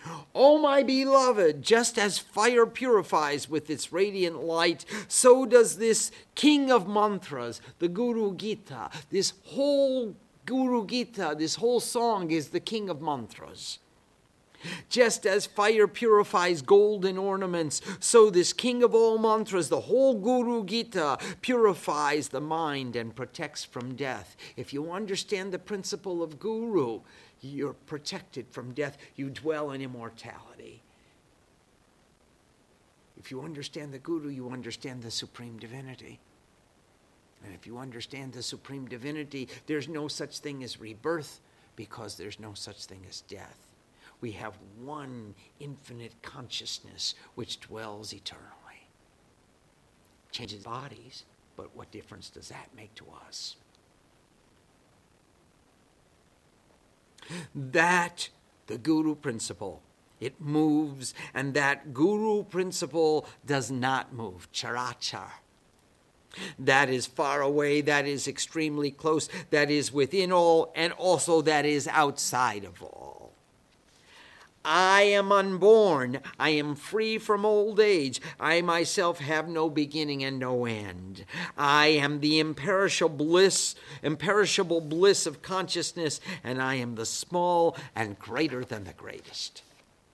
O my beloved, just as fire purifies with its radiant light, so does this king of mantras, the Guru Gita. This whole Guru Gita, this whole song is the king of mantras. Just as fire purifies golden ornaments, so this king of all mantras, the whole Guru Gita, purifies the mind and protects from death. If you understand the principle of Guru, you're protected from death. You dwell in immortality. If you understand the Guru, you understand the Supreme Divinity. And if you understand the Supreme Divinity, there's no such thing as rebirth because there's no such thing as death. We have one infinite consciousness which dwells eternally. Changes bodies, but what difference does that make to us? That, the Guru principle, it moves, and that Guru principle does not move. Charachar. That is far away, that is extremely close, that is within all, and also that is outside of all. I am unborn. I am free from old age. I myself have no beginning and no end. I am the imperishable bliss of consciousness, and I am the small and greater than the greatest.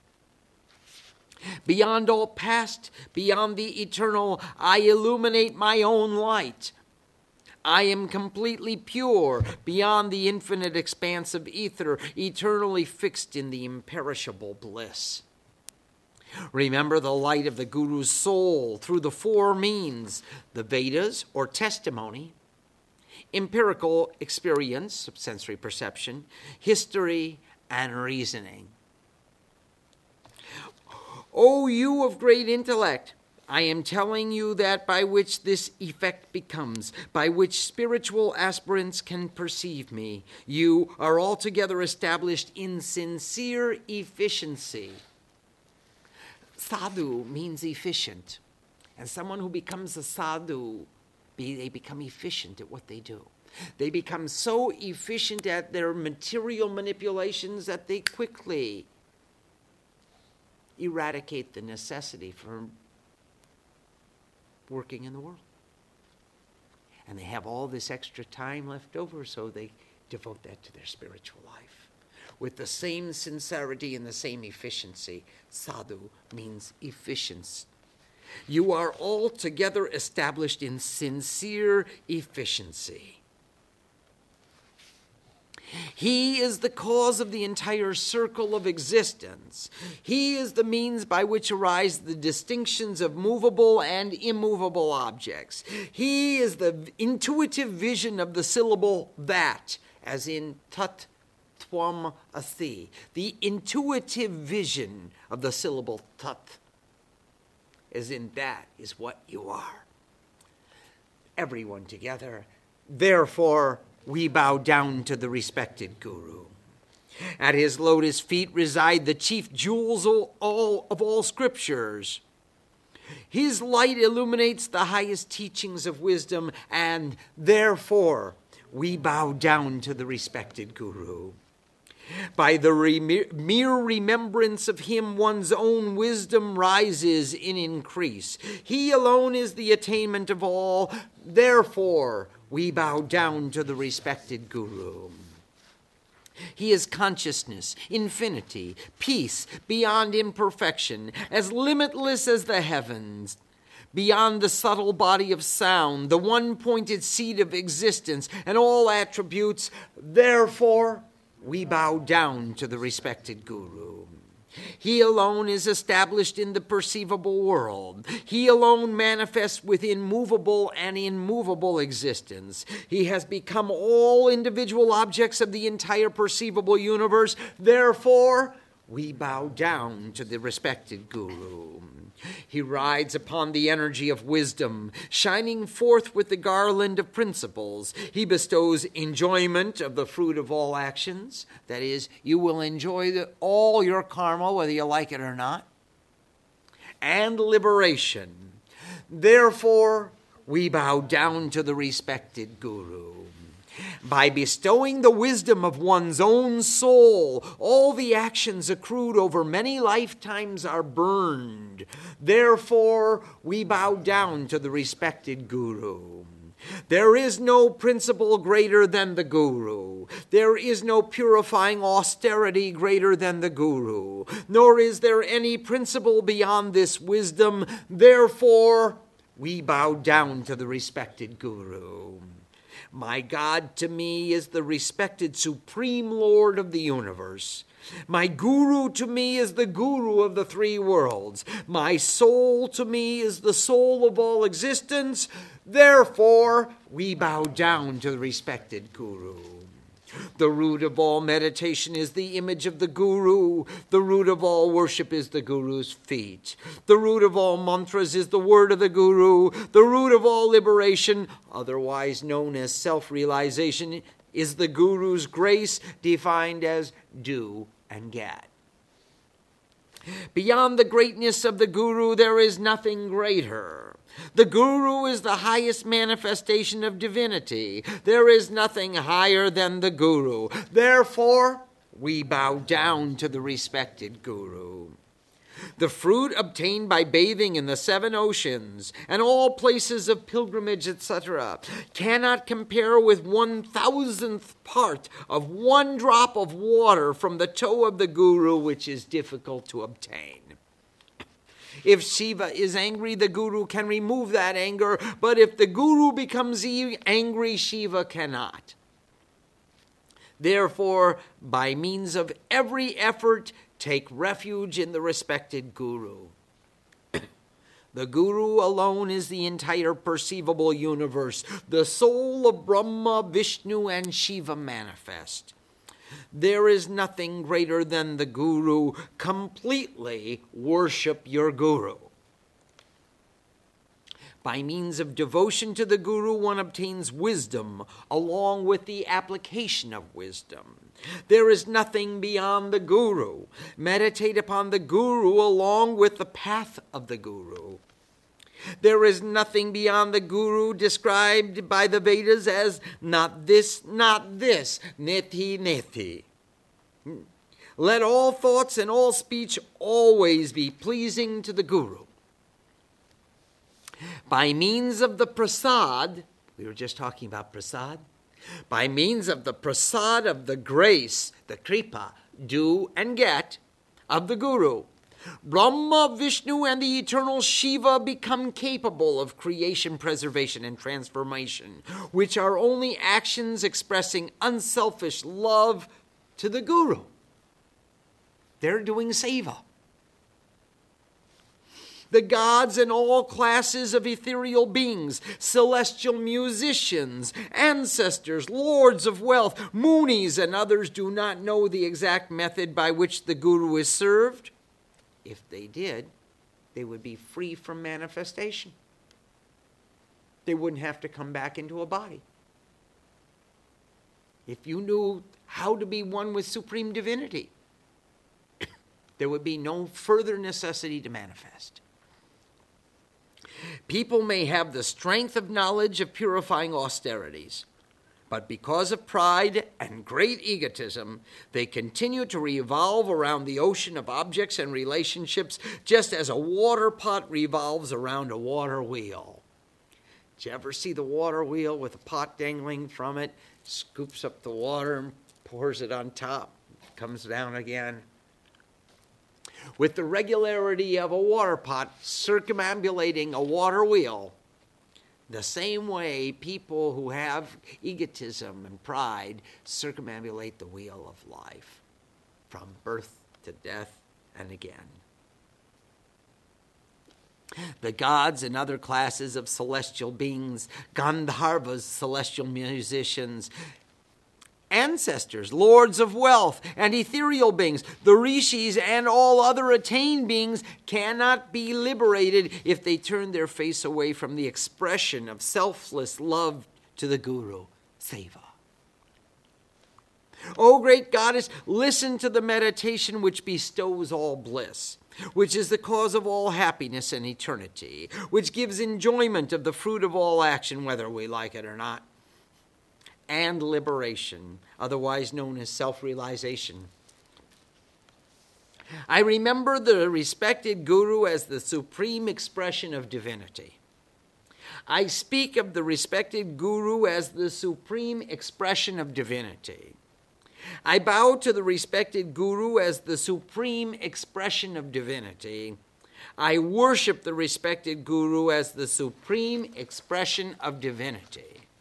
Beyond all past, beyond the eternal, I illuminate my own light. I am completely pure, beyond the infinite expanse of ether, eternally fixed in the imperishable bliss. Remember the light of the Guru's soul through the four means, the Vedas, or testimony, empirical experience, sensory perception, history, and reasoning. O you of great intellect, I am telling you that by which this effect becomes, by which spiritual aspirants can perceive me, you are altogether established in sincere efficiency. Sadhu means efficient. And someone who becomes a sadhu, they become efficient at what they do. They become so efficient at their material manipulations that they quickly eradicate the necessity for working in the world. And they have all this extra time left over, so they devote that to their spiritual life. With the same sincerity and the same efficiency, sadhu means efficiency. You are altogether established in sincere efficiency. He is the cause of the entire circle of existence. He is the means by which arise the distinctions of movable and immovable objects. He is the intuitive vision of the syllable that, as in tat tvam asi. The intuitive vision of the syllable tat, as in that is what you are. Everyone together, therefore, we bow down to the respected Guru. At his lotus feet reside the chief jewels of all scriptures. His light illuminates the highest teachings of wisdom, and therefore we bow down to the respected Guru. By the mere remembrance of him, one's own wisdom rises in increase. He alone is the attainment of all. Therefore, we bow down to the respected Guru. He is consciousness, infinity, peace, beyond imperfection, as limitless as the heavens, beyond the subtle body of sound, the one-pointed seat of existence, and all attributes. Therefore, we bow down to the respected Guru. He alone is established in the perceivable world. He alone manifests within movable and immovable existence. He has become all individual objects of the entire perceivable universe. Therefore, we bow down to the respected Guru. He rides upon the energy of wisdom, shining forth with the garland of principles. He bestows enjoyment of the fruit of all actions. That is, you will enjoy all your karma, whether you like it or not. And liberation. Therefore, we bow down to the respected Guru. By bestowing the wisdom of one's own soul, all the actions accrued over many lifetimes are burned. Therefore, we bow down to the respected Guru. There is no principle greater than the Guru. There is no purifying austerity greater than the Guru. Nor is there any principle beyond this wisdom. Therefore, we bow down to the respected Guru. My God to me is the respected Supreme Lord of the universe. My Guru to me is the Guru of the three worlds. My soul to me is the soul of all existence. Therefore, we bow down to the respected Guru. The root of all meditation is the image of the Guru. The root of all worship is the Guru's feet. The root of all mantras is the word of the Guru. The root of all liberation, otherwise known as self-realization, is the Guru's grace, defined as do and get. Beyond the greatness of the Guru, there is nothing greater. The Guru is the highest manifestation of divinity. There is nothing higher than the Guru. Therefore, we bow down to the respected Guru. The fruit obtained by bathing in the 7 oceans and all places of pilgrimage, etc., cannot compare with 1,000th part of one drop of water from the toe of the Guru, which is difficult to obtain. If Shiva is angry, the Guru can remove that anger, but if the Guru becomes angry, Shiva cannot. Therefore, by means of every effort, take refuge in the respected Guru. The Guru alone is the entire perceivable universe, the soul of Brahma, Vishnu, and Shiva manifest. There is nothing greater than the Guru. Completely worship your Guru. By means of devotion to the Guru, one obtains wisdom along with the application of wisdom. There is nothing beyond the Guru. Meditate upon the Guru along with the path of the Guru. There is nothing beyond the Guru, described by the Vedas as not this, neti, neti. Let all thoughts and all speech always be pleasing to the Guru. By means of the prasad, we were just talking about prasad, by means of the prasad of the grace, the kripa, do and get of the Guru, Brahma, Vishnu, and the eternal Shiva become capable of creation, preservation, and transformation, which are only actions expressing unselfish love to the Guru. They're doing seva. The gods and all classes of ethereal beings, celestial musicians, ancestors, lords of wealth, munis, and others do not know the exact method by which the Guru is served. If they did, they would be free from manifestation. They wouldn't have to come back into a body. If you knew how to be one with supreme divinity, there would be no further necessity to manifest. People may have the strength of knowledge of purifying austerities, but because of pride and great egotism, they continue to revolve around the ocean of objects and relationships, just as a water pot revolves around a water wheel. Did you ever see the water wheel with a pot dangling from it? Scoops up the water and pours it on top. Comes down again. With the regularity of a water pot circumambulating a water wheel, the same way people who have egotism and pride circumambulate the wheel of life, from birth to death and again. The gods and other classes of celestial beings, Gandharvas, celestial musicians, ancestors, lords of wealth, and ethereal beings, the rishis and all other attained beings cannot be liberated if they turn their face away from the expression of selfless love to the Guru, seva. O great goddess, listen to the meditation which bestows all bliss, which is the cause of all happiness and eternity, which gives enjoyment of the fruit of all action, whether we like it or not. and liberation, otherwise known as self-realization. I remember the respected Guru as the supreme expression of divinity. I speak of the respected Guru as the supreme expression of divinity. I bow to the respected Guru as the supreme expression of divinity. I worship the respected Guru as the supreme expression of divinity.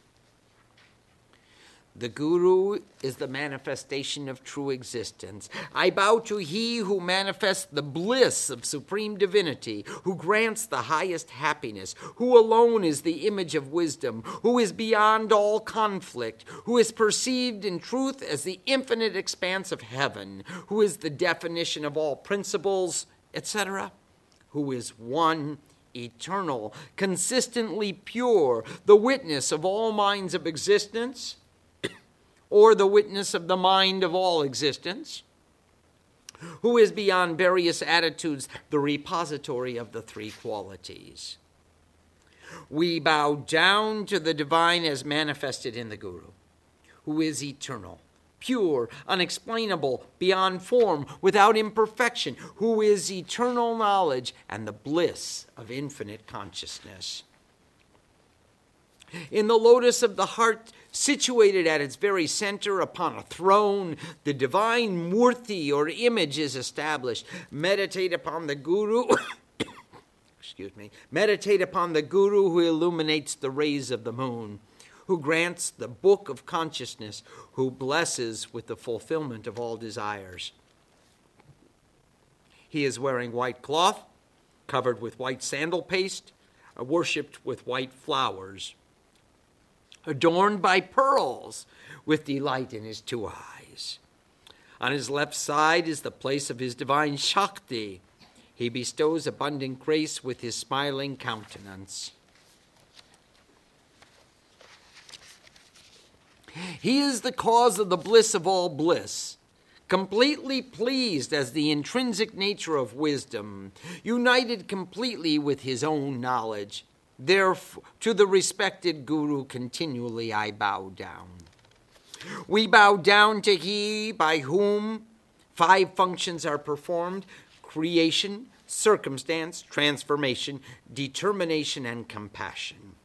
The Guru is the manifestation of true existence. I bow to he who manifests the bliss of supreme divinity, who grants the highest happiness, who alone is the image of wisdom, who is beyond all conflict, who is perceived in truth as the infinite expanse of heaven, who is the definition of all principles, etc., who is one, eternal, consistently pure, the witness of all minds of existence, or the witness of the mind of all existence, who is beyond various attitudes the repository of the three qualities. We bow down to the divine as manifested in the Guru, who is eternal, pure, unexplainable, beyond form, without imperfection, who is eternal knowledge and the bliss of infinite consciousness. In the lotus of the heart, situated at its very center upon a throne, the divine murti or image is established. Meditate upon the Guru, meditate upon the Guru who illuminates the rays of the moon, who grants the book of consciousness, who blesses with the fulfillment of all desires. He is wearing white cloth, covered with white sandal paste, worshipped with white flowers, adorned by pearls, with delight in his two eyes. On his left side is the place of his divine Shakti. He bestows abundant grace with his smiling countenance. He is the cause of the bliss of all bliss, completely pleased as the intrinsic nature of wisdom, united completely with his own knowledge. Therefore, to the respected Guru continually I bow down. We bow down to he by whom 5 functions are performed: creation, circumstance, transformation, determination, and compassion.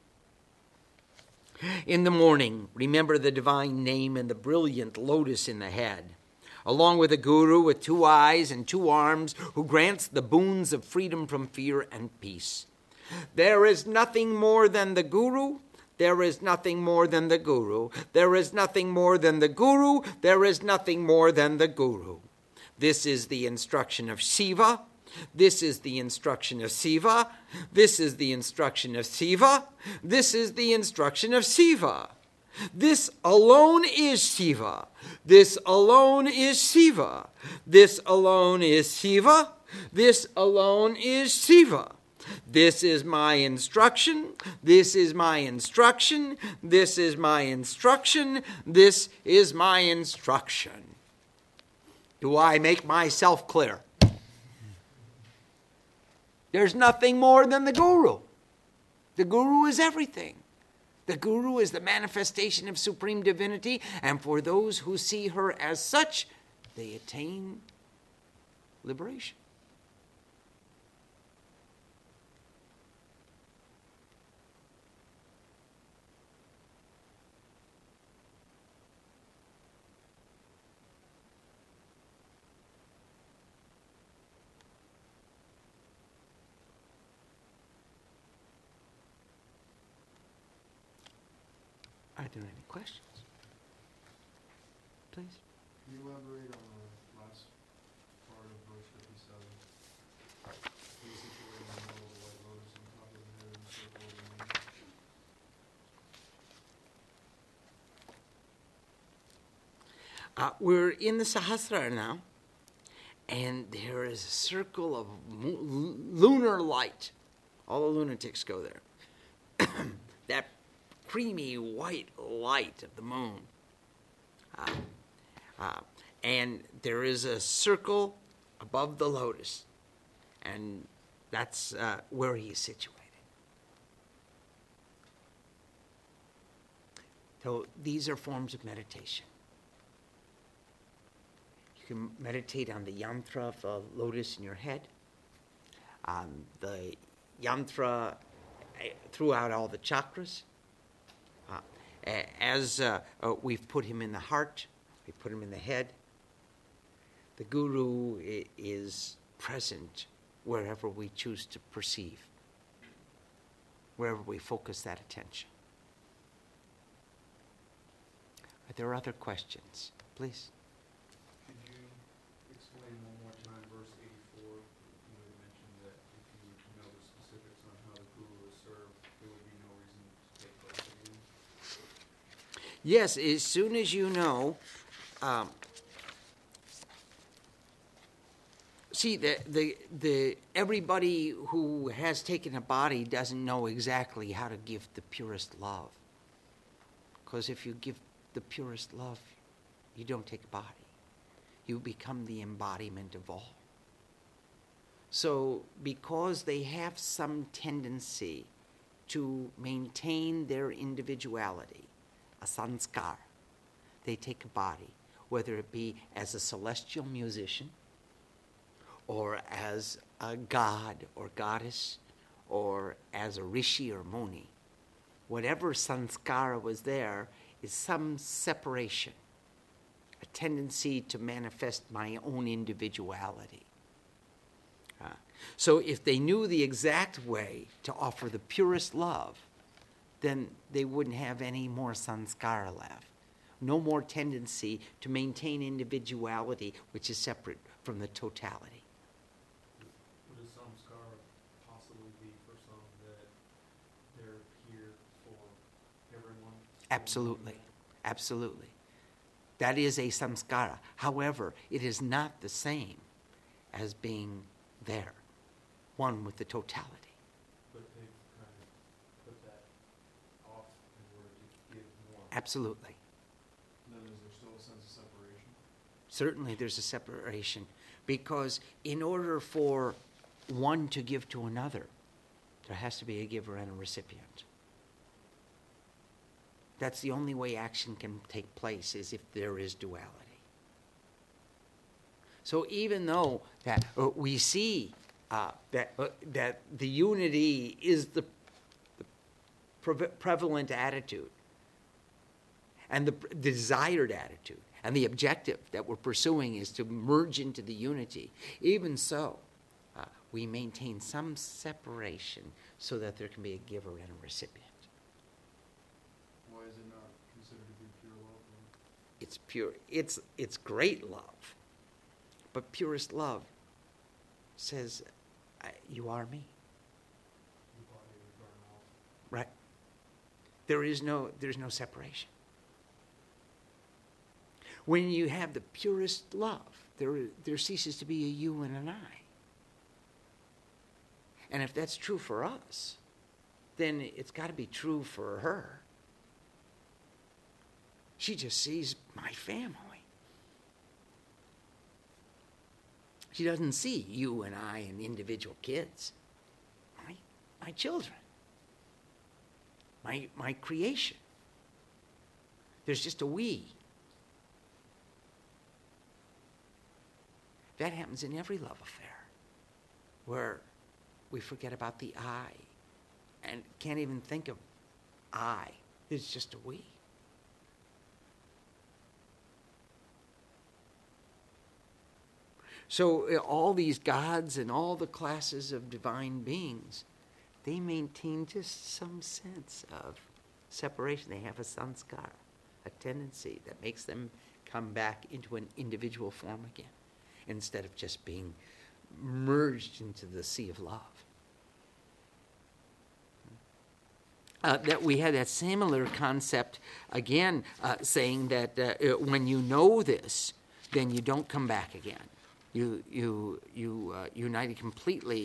In the morning, remember the divine name and the brilliant lotus in the head, along with a Guru with 2 eyes and 2 arms who grants the boons of freedom from fear and peace. There is nothing more than the Guru. There is nothing more than the Guru. There is nothing more than the Guru. There is nothing more than the Guru. This is the instruction of Shiva. This is the instruction of Shiva. This is the instruction of Shiva. This is the instruction of Shiva. This alone is Shiva. This alone is Shiva. This alone is Shiva. This alone is Shiva. This is my instruction. This is my instruction. This is my instruction. This is my instruction. Do I make myself clear? There's nothing more than the Guru. The Guru is everything. The Guru is the manifestation of supreme divinity, and for those who see her as such, they attain liberation. Are there any questions? Please. Can you elaborate on the last part of verse 57? He's situated in the middle of the white lotus on top of the head and circle of the moon. We're in the Sahasrara now, and there is a circle of lunar light. All the lunatics go there. That creamy white light of the moon. And there is a circle above the lotus, and that's where he is situated. So these are forms of meditation. You can meditate on the yantra of a lotus in your head, on the yantra throughout all the chakras. As we've put him in the heart, we put him in the head. The Guru is present wherever we choose to perceive, wherever we focus that attention. Are there other questions? Please. Could you explain one more time verse 84? You mentioned that if you know the specifics on how the Guru is served, there would be no reason to take place again. Yes, as soon as you know, see, the everybody who has taken a body doesn't know exactly how to give the purest love. Because if you give the purest love, you don't take a body. You become the embodiment of all. So because they have some tendency to maintain their individuality, a sanskar, they take a body, whether it be as a celestial musician, or as a god or goddess, or as a rishi or muni. Whatever sanskara was there is some separation, a tendency to manifest my own individuality. So if they knew the exact way to offer the purest love, then they wouldn't have any more sanskara left. No more tendency to maintain individuality, which is separate from the totality. Would a samskara possibly be for some that they're here for everyone? Absolutely. Absolutely. That is a samskara. However, it is not the same as being there, one with the totality. But they've kind of put that off in order to give more. Absolutely. Then is there still a sense of separation? Certainly there's a separation, because in order for one to give to another, there has to be a giver and a recipient. That's the only way action can take place, is if there is duality. So even though that we see that the unity is the prevalent attitude, and the desired attitude, and the objective that we're pursuing is to merge into the unity, even so, we maintain some separation so that there can be a giver and a recipient. Why is it not considered to be pure love then? It's pure. It's great love. But purest love says, you are me. The body would burn off. Right? There's no separation. When you have the purest love, there ceases to be a you and an I. And if that's true for us, then it's got to be true for her. She just sees my family. She doesn't see you and I and individual kids. My children. My creation. There's just a we. That happens in every love affair, where we forget about the I and can't even think of I. It's just a we. So all these gods and all the classes of divine beings, they maintain just some sense of separation. They have a sanskara, a tendency that makes them come back into an individual form again, instead of just being merged into the sea of love. That we had that similar concept again, saying that when you know this, then you don't come back again. You united completely.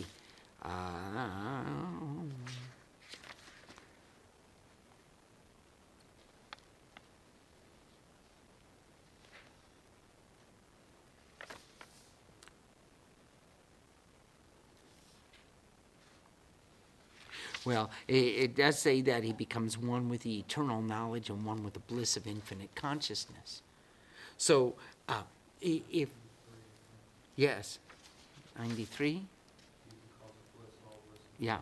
Well, it does say that he becomes one with the eternal knowledge and one with the bliss of infinite consciousness. So, if, yes, 93? Yeah.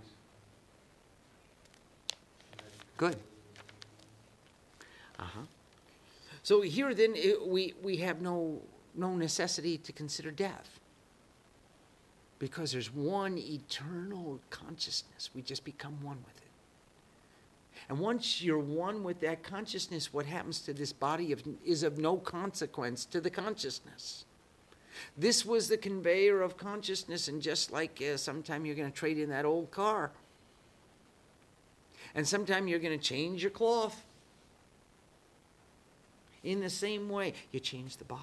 Good. Uh-huh. So here then we have no necessity to consider death. Because there's one eternal consciousness. We just become one with it. And once you're one with that consciousness, what happens to this body is of no consequence to the consciousness. This was the conveyor of consciousness, and just like sometime you're going to trade in that old car. And sometime you're going to change your cloth. In the same way, you change the body.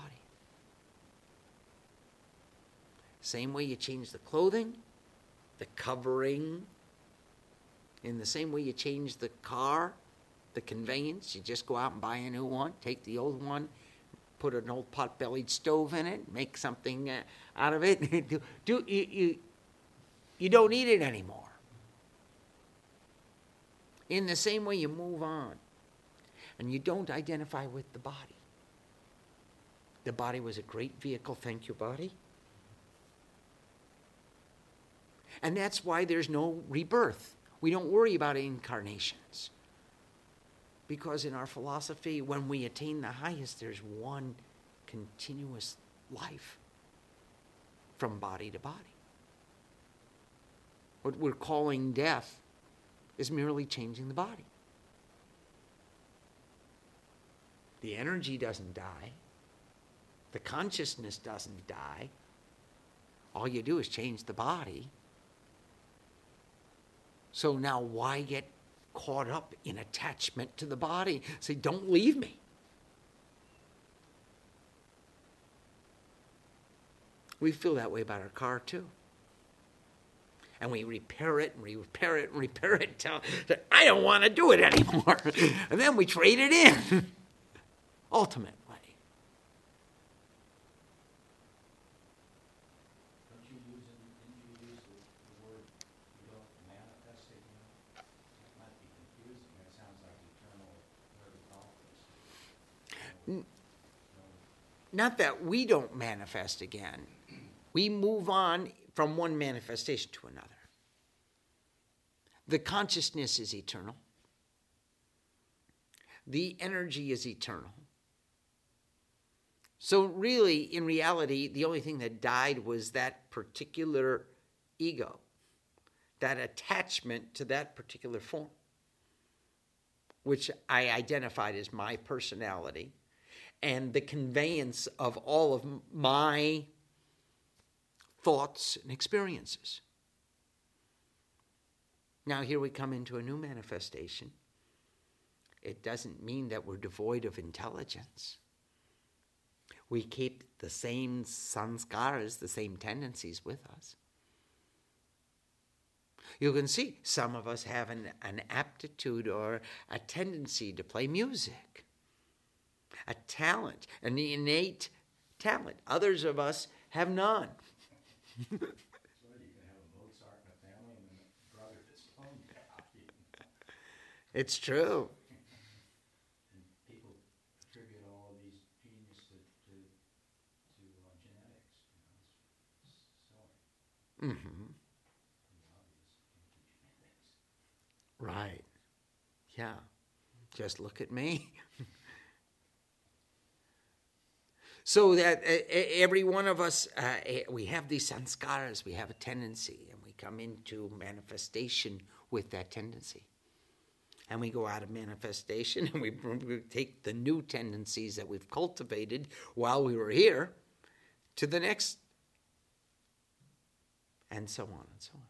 Same way you change the clothing, the covering. In the same way you change the car, the conveyance. You just go out and buy a new one, take the old one, put an old pot-bellied stove in it, make something out of it. You don't need it anymore. In the same way you move on. And you don't identify with the body. The body was a great vehicle, thank you, body. And that's why there's no rebirth. We don't worry about incarnations. Because in our philosophy, when we attain the highest, there's one continuous life from body to body. What we're calling death is merely changing the body. The energy doesn't die. The consciousness doesn't die. All you do is change the body. So now why get caught up in attachment to the body? Say, don't leave me. We feel that way about our car too. And we repair it and repair it and repair it until I don't want to do it anymore. And then we trade it in. Ultimately. Don't you use the word you don't manifest it? It might be confusing. It sounds like eternal verticality. Not that we don't manifest again. We move on from one manifestation to another. The consciousness is eternal. The energy is eternal. So really, in reality, the only thing that died was that particular ego, that attachment to that particular form, which I identified as my personality, and the conveyance of all of my thoughts and experiences. Now here we come into a new manifestation. It doesn't mean that we're devoid of intelligence. We keep the same sanskaras, the same tendencies with us. You can see some of us have an aptitude or a tendency to play music, a talent, an innate talent. Others of us have none. So you can have a Mozart in a family and then a brother that's tone deaf. It's true. And people attribute all of these genius to genetics. It's silly. Mm-hmm. Pretty obvious. Genetics. Right. Yeah. Just look at me. So that every one of us, we have these sanskaras, we have a tendency, and we come into manifestation with that tendency. And we go out of manifestation, and we take the new tendencies that we've cultivated while we were here to the next, and so on and so on.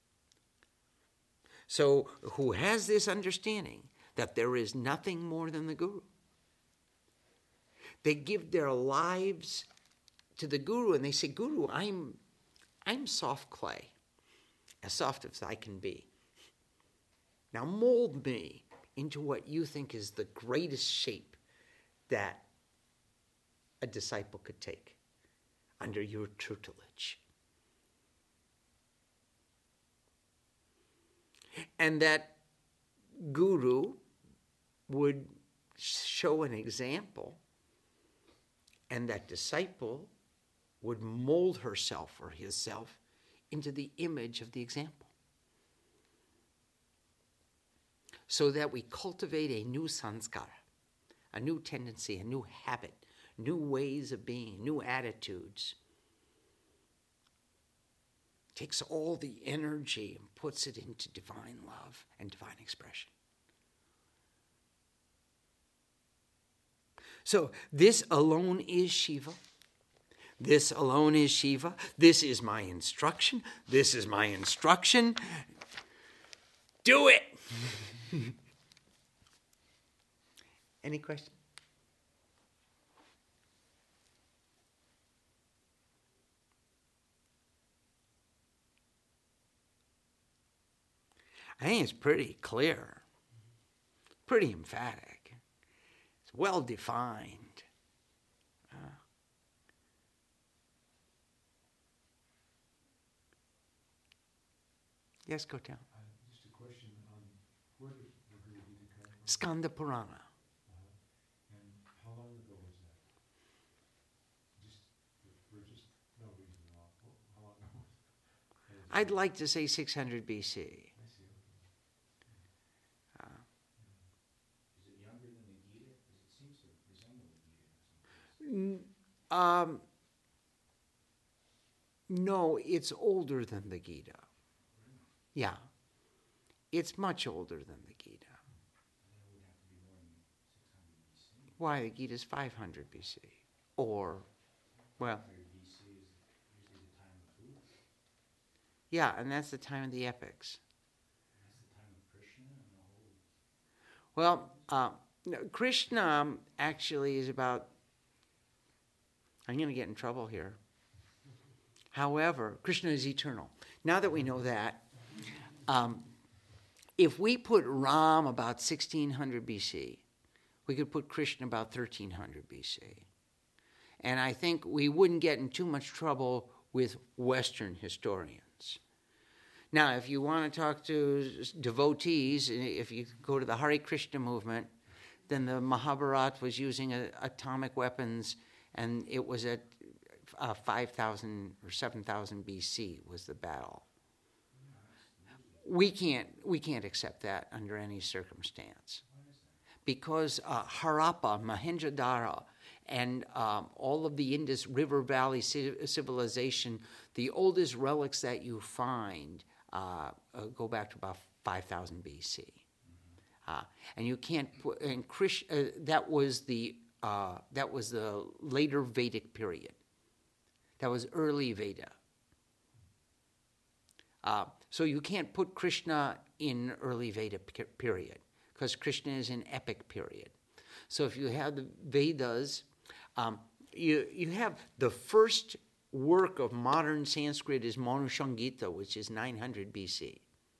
So who has this understanding that there is nothing more than the Guru? They give their lives to the Guru and they say, Guru, I'm soft clay, as soft as I can be. Now mold me into what you think is the greatest shape that a disciple could take under your tutelage. And that guru would show an example, and that disciple would mold herself or himself into the image of the example. So that we cultivate a new sanskara, a new tendency, a new habit, new ways of being, new attitudes. Takes all the energy and puts it into divine love and divine expression. So this alone is Shiva. This alone is Shiva. This is my instruction. This is my instruction. Do it! Any questions? I think it's pretty clear, pretty emphatic. It's well defined. Yes, go down. Just a question on where did the Guru Gita come from? Skanda Purana. And how long ago was that? For no reason at all. How long ago was it? I'd like to say 600 BC. I see. Okay. Is it younger than the Gita? Because it seems to resemble the Gita in some cases. No, it's older than the Gita. Yeah. It's much older than the Gita. Then it would have to be more than 600 BC. Why? The Gita is 500 BC. Or, well, 500 BC is usually the time of Buddha. yeah, and that's the time of the epics. That's the time of Krishna and the whole. Well, no, Krishna actually is about, I'm going to get in trouble here. However, Krishna is eternal. Now that we know that, if we put Ram about 1600 BC, we could put Krishna about 1300 BC. And I think we wouldn't get in too much trouble with Western historians. Now, if you want to talk to devotees, if you go to the Hare Krishna movement, then the Mahabharata was using atomic weapons, and it was at 5,000 or 7,000 BC was the battle. We can't accept that under any circumstance, because Harappa, Mohenjo-daro, and all of the Indus River Valley civilization, the oldest relics that you find go back to about 5,000 BC, and you can't put. And that was the later Vedic period. That was early Veda. So you can't put Krishna in early Veda period, because Krishna is in epic period. So if you have the Vedas, you have the first work of modern Sanskrit is Manu Sangita, which is 900 BC.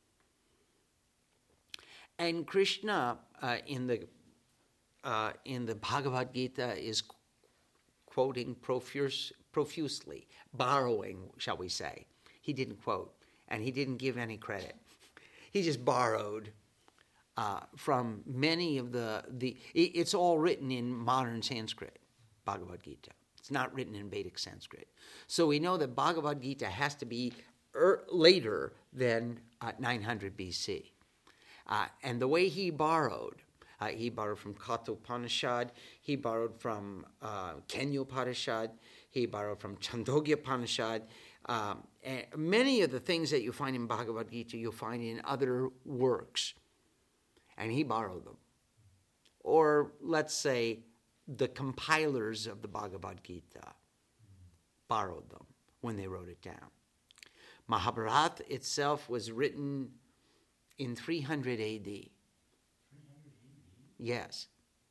And Krishna in the Bhagavad Gita is quoting profusely, borrowing, shall we say. He didn't quote, and he didn't give any credit. He just borrowed from many of it's all written in modern Sanskrit, Bhagavad Gita. It's not written in Vedic Sanskrit. So we know that Bhagavad Gita has to be later than 900 BC. And the way he borrowed from Katha Upanishad, he borrowed from Kenya Upanishad, he borrowed from Chandogya Upanishad. And many of the things that you find in Bhagavad Gita, you'll find in other works. And he borrowed them. Or let's say the compilers of the Bhagavad Gita borrowed them when they wrote it down. Mahabharata itself was written in 300 AD. 300 AD? Yes.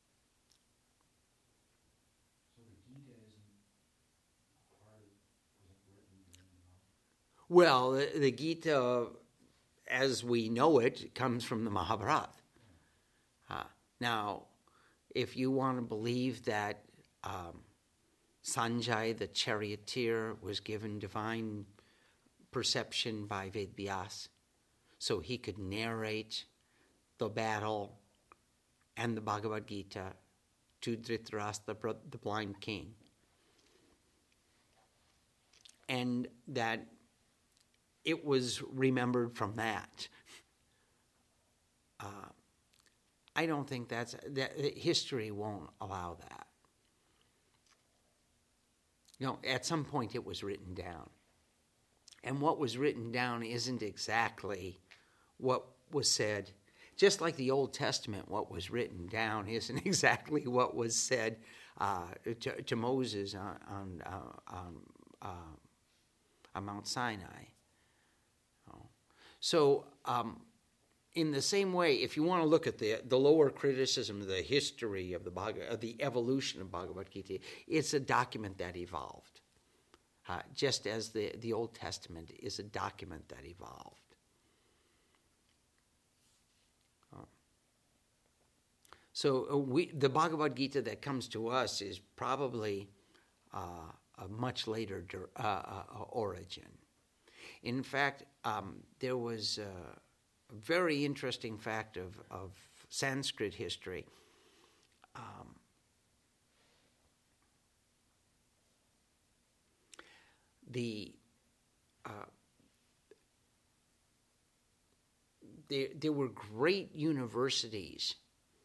So the Gita isn't part of, was it written during the Mahabharata? Well, the Gita, as we know it, comes from the Mahabharata. Now, if you want to believe that Sanjay, the charioteer, was given divine perception by Ved Vyas, so he could narrate the battle and the Bhagavad Gita to Dhritarashtra, the blind king. And that it was remembered from that. I don't think that history won't allow that. At some point it was written down. And what was written down isn't exactly what was said. Just like the Old Testament, what was written down isn't exactly what was said to Moses on Mount Sinai. So, in the same way, if you want to look at the lower criticism of the history of the evolution of Bhagavad Gita, it's a document that evolved, just as the Old Testament is a document that evolved. So the Bhagavad Gita that comes to us is probably a much later origin. In fact, there was a very interesting fact of Sanskrit history. There were great universities.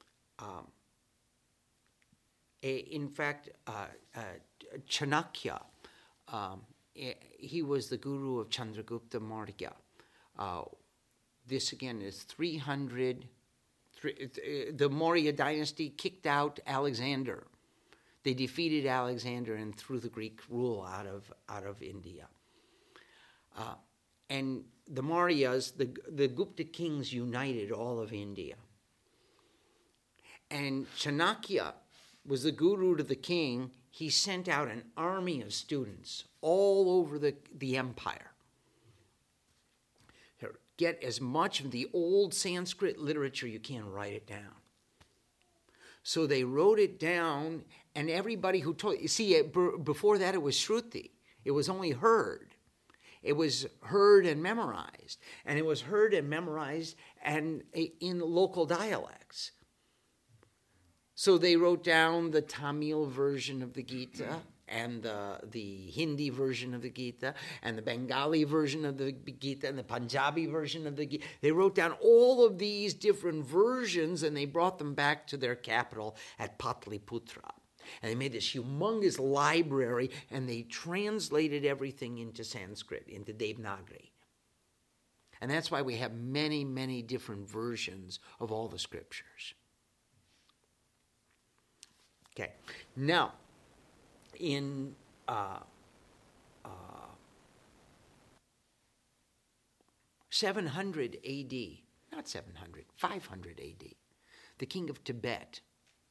In fact, Chanakya, he was the guru of Chandragupta Maurya. This again is 300. The Maurya dynasty kicked out Alexander. They defeated Alexander and threw the Greek rule out of India. And the Mauryas, the Gupta kings, united all of India. And Chanakya was the guru to the king. He sent out an army of students all over the empire. Get as much of the old Sanskrit literature you can, write it down. So they wrote it down, and everybody who told, you see, before that it was Shruti. It was only heard. It was heard and memorized. And it was heard and memorized and in local dialects. So they wrote down the Tamil version of the Gita and the Hindi version of the Gita and the Bengali version of the Gita and the Punjabi version of the Gita. They wrote down all of these different versions and they brought them back to their capital at Patliputra. And they made this humongous library and they translated everything into Sanskrit, into Devanagari. And that's why we have many, many different versions of all the scriptures. Okay, now, in 700 A.D., not 700, 500 A.D., the king of Tibet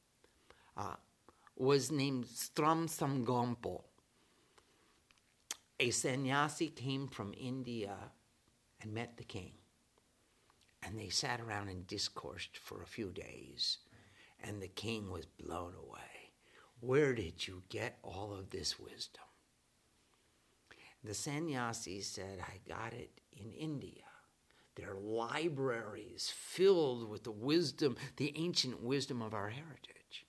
was named Stram Samgompo. A sannyasi came from India and met the king. And they sat around and discoursed for a few days. And the king was blown away. Where did you get all of this wisdom? The sannyasi said, I got it in India. There are libraries filled with the wisdom, the ancient wisdom of our heritage.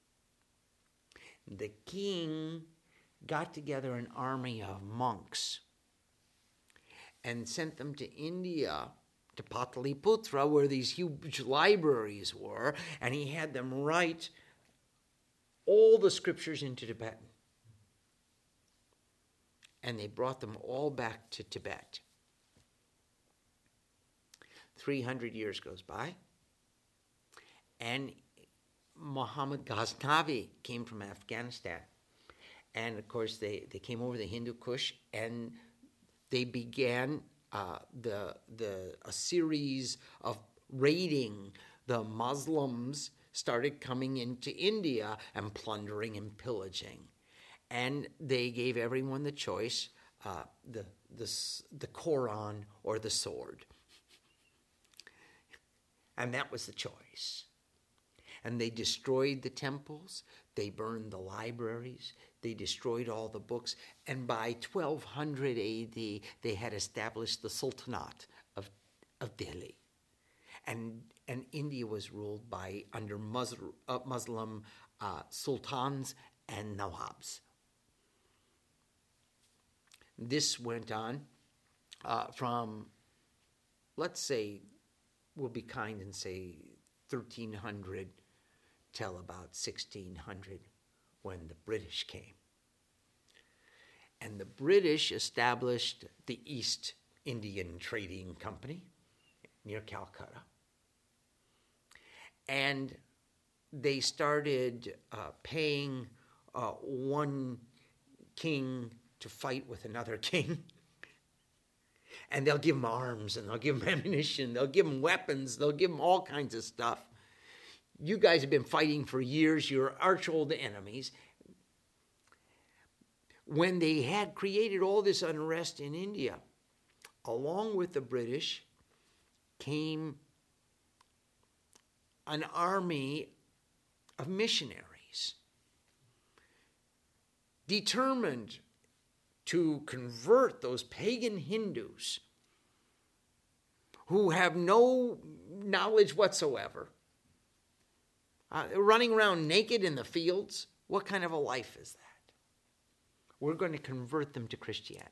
The king got together an army of monks and sent them to India, to Pataliputra, where these huge libraries were, and he had them write all the scriptures into Tibetan. And they brought them all back to Tibet. 300 years goes by, and Muhammad Ghaznavi came from Afghanistan. And of course, they came over the Hindu Kush, and they began a series of raiding. The Muslims started coming into India and plundering and pillaging. And they gave everyone the choice, the Quran or the sword. And that was the choice. And they destroyed the temples, they burned the libraries, they destroyed all the books, and by 1200 AD, they had established the Sultanate of Delhi. And India was ruled by under Muslim sultans and nawabs. This went on from, let's say, we'll be kind and say 1300 till about 1600 when the British came. And the British established the East Indian Trading Company near Calcutta. And they started paying one king to fight with another king. And they'll give them arms, and they'll give them ammunition, they'll give them weapons, they'll give them all kinds of stuff. You guys have been fighting for years, you're arch old enemies. When they had created all this unrest in India, along with the British came an army of missionaries determined to convert those pagan Hindus who have no knowledge whatsoever, running around naked in the fields. What kind of a life is that? We're going to convert them to Christianity.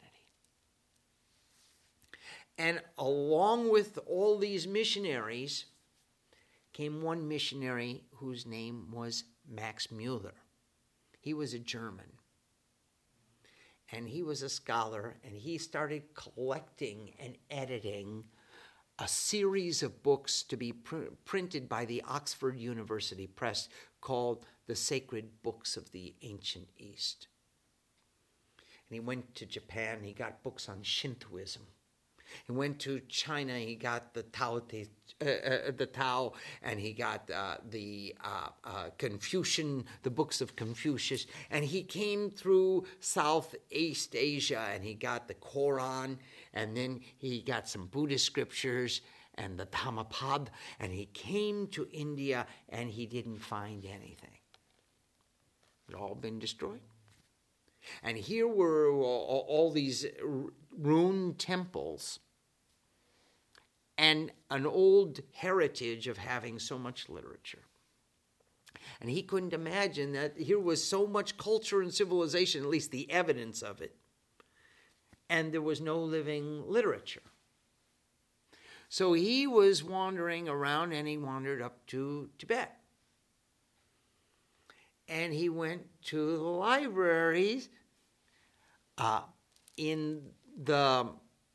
And along with all these missionaries came one missionary whose name was Max Muller. He was a German. And he was a scholar, and he started collecting and editing a series of books to be printed by the Oxford University Press called The Sacred Books of the Ancient East. And he went to Japan, he got books on Shintoism. He went to China, he got the Tao, and he got the Confucian, the books of Confucius. And he came through Southeast Asia, and he got the Quran, and then he got some Buddhist scriptures and the Dhammapada, and he came to India, and he didn't find anything. It had all been destroyed. And here were all these ruined temples and an old heritage of having so much literature. And he couldn't imagine that here was so much culture and civilization, at least the evidence of it, and there was no living literature. So he was wandering around, and he wandered up to Tibet. And he went to the libraries in the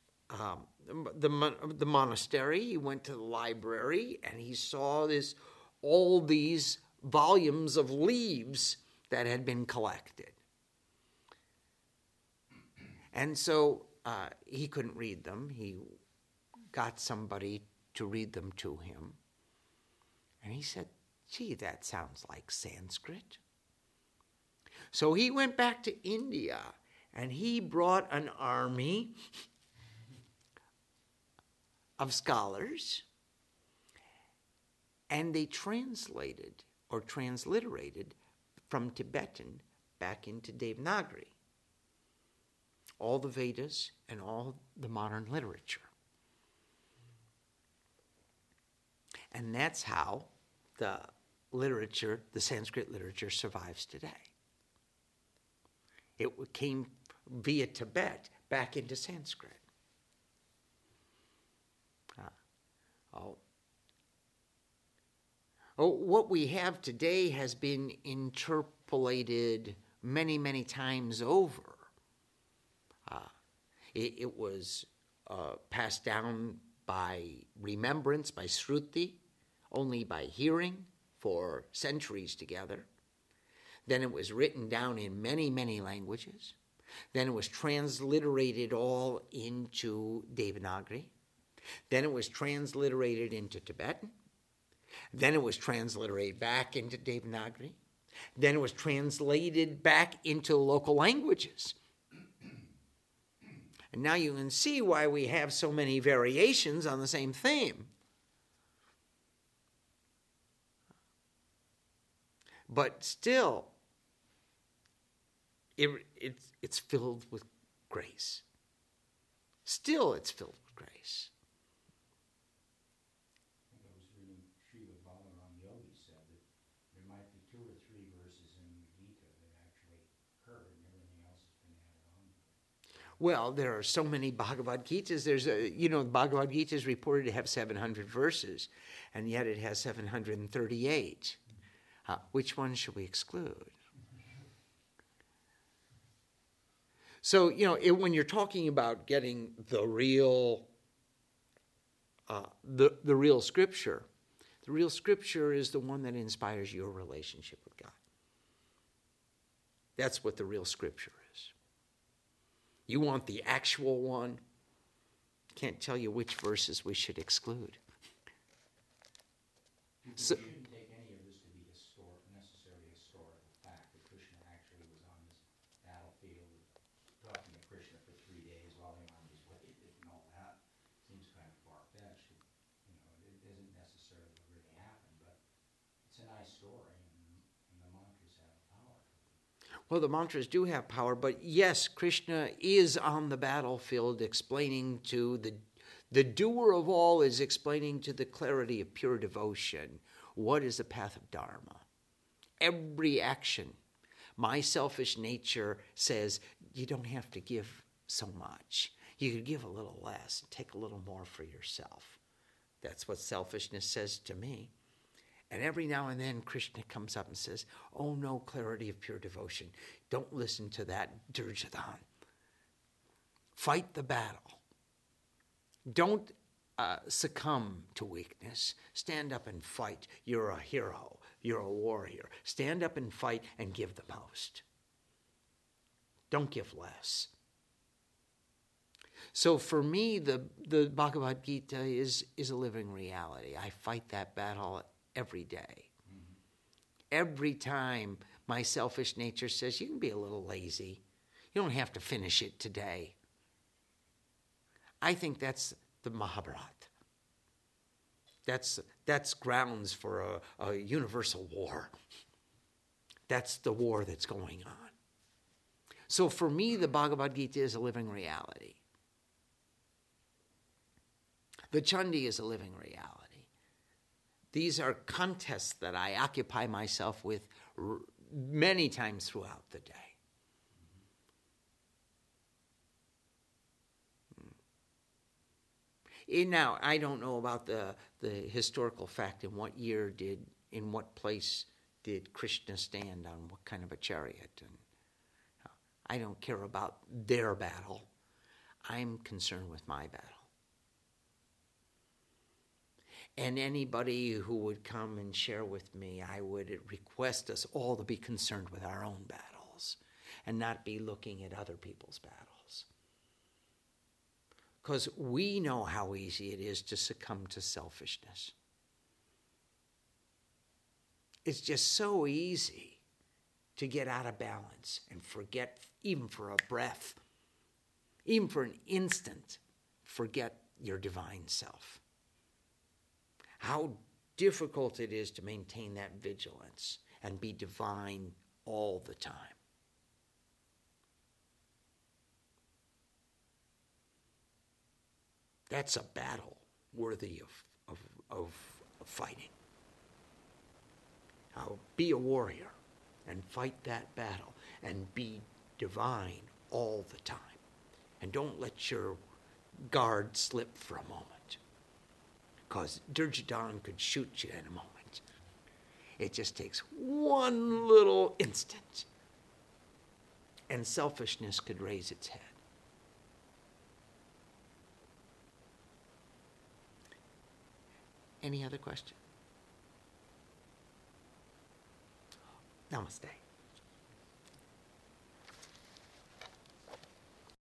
monastery. He went to the library, and he saw all these volumes of leaves that had been collected. And so he couldn't read them. He got somebody to read them to him. And he said, "Gee, that sounds like Sanskrit." So he went back to India, and he brought an army of scholars, and they translated or transliterated from Tibetan back into Devanagari all the Vedas and all the modern literature. And that's how the literature, the Sanskrit literature, survives today. It came via Tibet back into Sanskrit. What we have today has been interpolated many, many times over. It was passed down by remembrance, by Shruti, only by hearing for centuries together. Then it was written down in many, many languages. Then it was transliterated all into Devanagari. Then it was transliterated into Tibetan. Then it was transliterated back into Devanagari. Then it was translated back into local languages. And now you can see why we have so many variations on the same theme. But still, it's filled with grace. Still, it's filled with grace. Well, there are so many Bhagavad Gitas. The Bhagavad Gita is reported to have 700 verses, and yet it has 738. Which one should we exclude? So, when you're talking about getting the real scripture, the real scripture is the one that inspires your relationship with God. That's what the real scripture is. You want the actual one? Can't tell you which verses we should exclude. So, we shouldn't take any of this to be necessarily historical fact that Krishna actually was on this battlefield talking to Krishna for 3 days while they were on his way and all that. Seems kind of far-fetched. It doesn't necessarily really happen, but it's a nice story, and the mantras have power. well, the mantras do have power, but yes, Krishna is on the battlefield explaining to the doer of all is explaining to the clarity of pure devotion what is the path of Dharma. Every action. My selfish nature says you don't have to give so much. You could give a little less and take a little more for yourself. That's what selfishness says to me. And every now and then Krishna comes up and says, oh no, clarity of pure devotion. Don't listen to that Duryodhana. Fight the battle. Don't succumb to weakness. Stand up and fight. You're a hero. You're a warrior. Stand up and fight and give the most. Don't give less. So for me, the Bhagavad Gita is a living reality. I fight that battle every day. Mm-hmm. Every time my selfish nature says, you can be a little lazy. You don't have to finish it today. I think that's the Mahabharata. That's grounds for a universal war. That's the war that's going on. So for me, the Bhagavad Gita is a living reality. The Chandi is a living reality. These are contests that I occupy myself with many times throughout the day. Now, I don't know about the historical fact in what place did Krishna stand on what kind of a chariot. And I don't care about their battle. I'm concerned with my battle. And anybody who would come and share with me, I would request us all to be concerned with our own battles and not be looking at other people's battles. Because we know how easy it is to succumb to selfishness. It's just so easy to get out of balance and forget, even for a breath, even for an instant, forget your divine self. How difficult it is to maintain that vigilance and be divine all the time. That's a battle worthy of fighting. Be a warrior and fight that battle and be divine all the time. And don't let your guard slip for a moment. Because Duryodhana could shoot you in a moment. It just takes one little instant. And selfishness could raise its head. Any other question? Namaste.